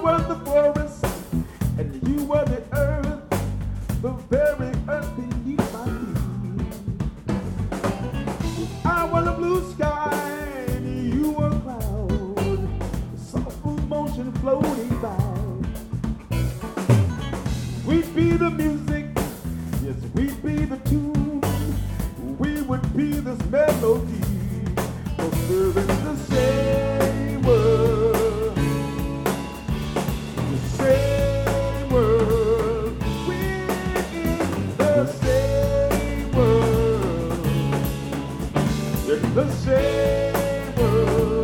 were the forest, and you were the earth, the very earth beneath my feet. I was a blue sky, and you were a cloud, soft motion floating by. We'd be the music, yes, we'd be the tune, we would be this melody, 'cause we're in the same world, the same world, we're in the same world, in the same world.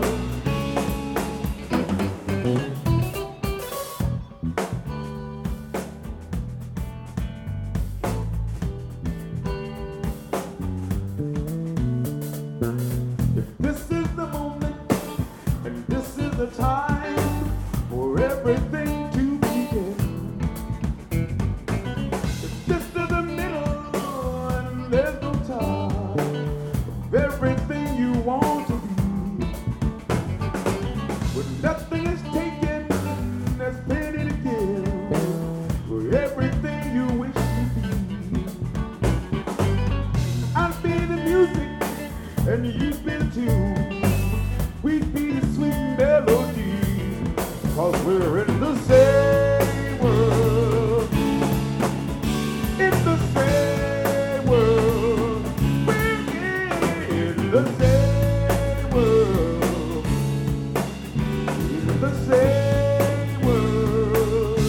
This is the moment, and this is the time for everything to begin. This is the middle, and there's no time of everything you want to be. When nothing is taken, there's plenty to give for everything you wish to be. I'll be the music, and you'd be the tune, we'd be the sweet melody, 'cause we're in the same world, in the same world, we're in the same world, in the same world.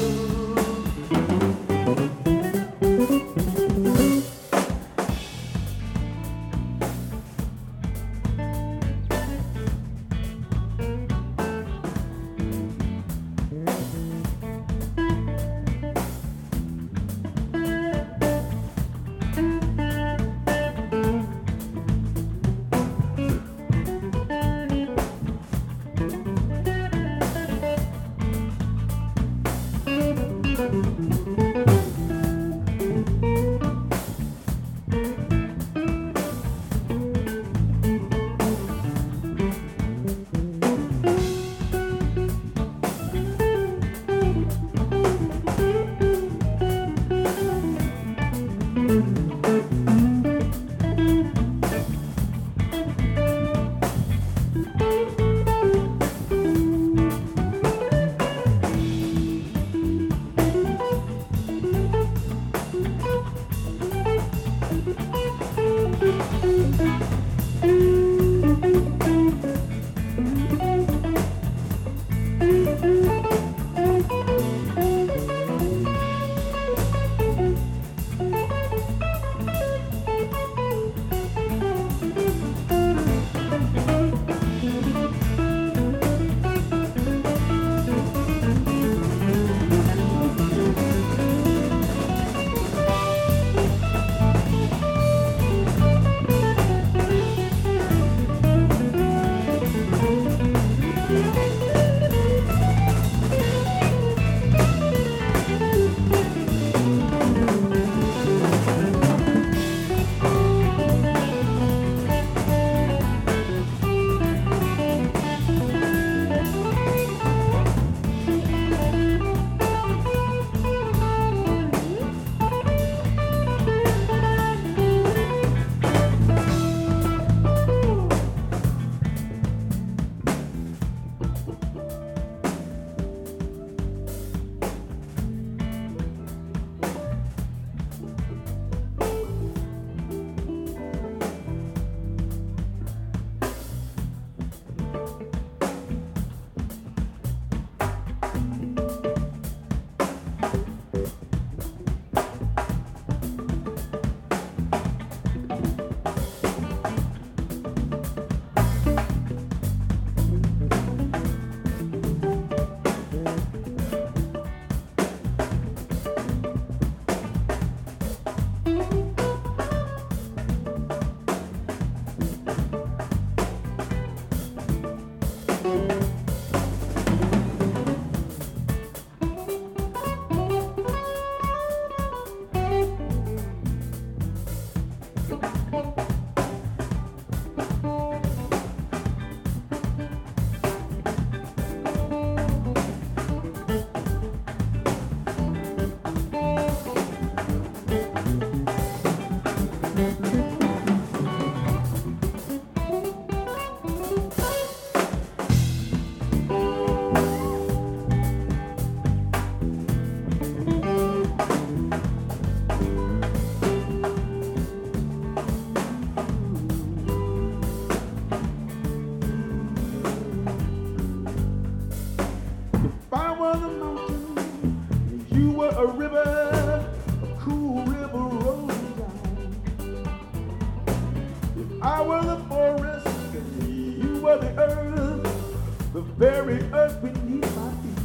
very earth beneath my feet.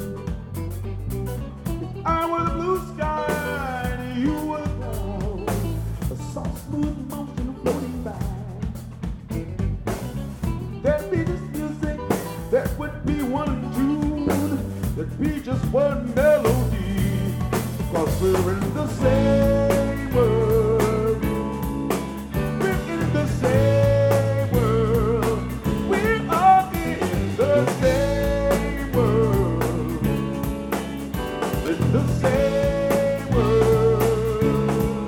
If I were the blue sky and you were the cloud, a soft, smooth motion floating by. There'd be this music, that would be one tune, there'd be just one melody, 'cause we're in the same world. We're in the same world. We are in the same world. In the same world.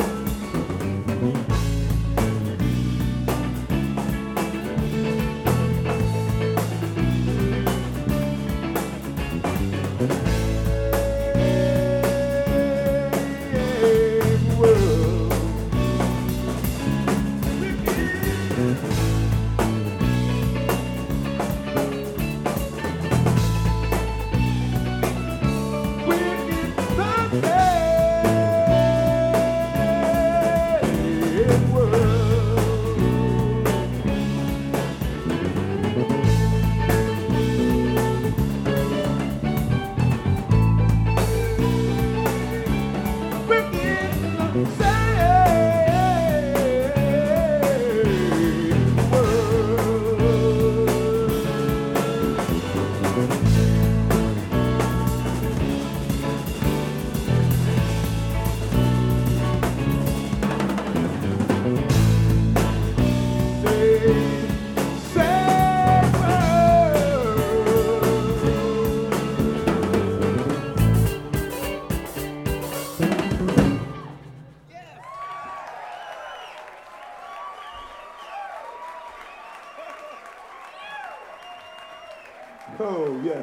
Oh, yes.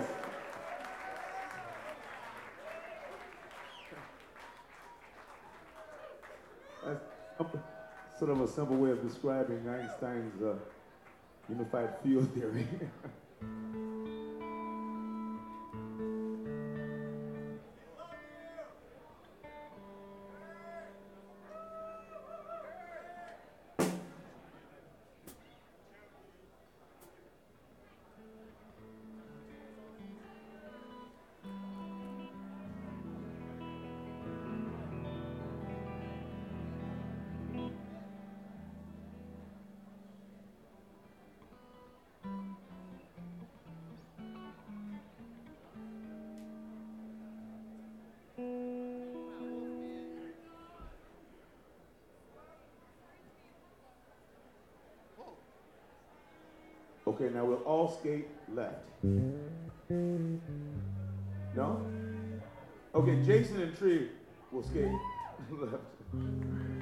That's sort of a simple way of describing Einstein's unified field theory. Okay, now we'll all skate left. No? Okay, Jason and Tree will skate left.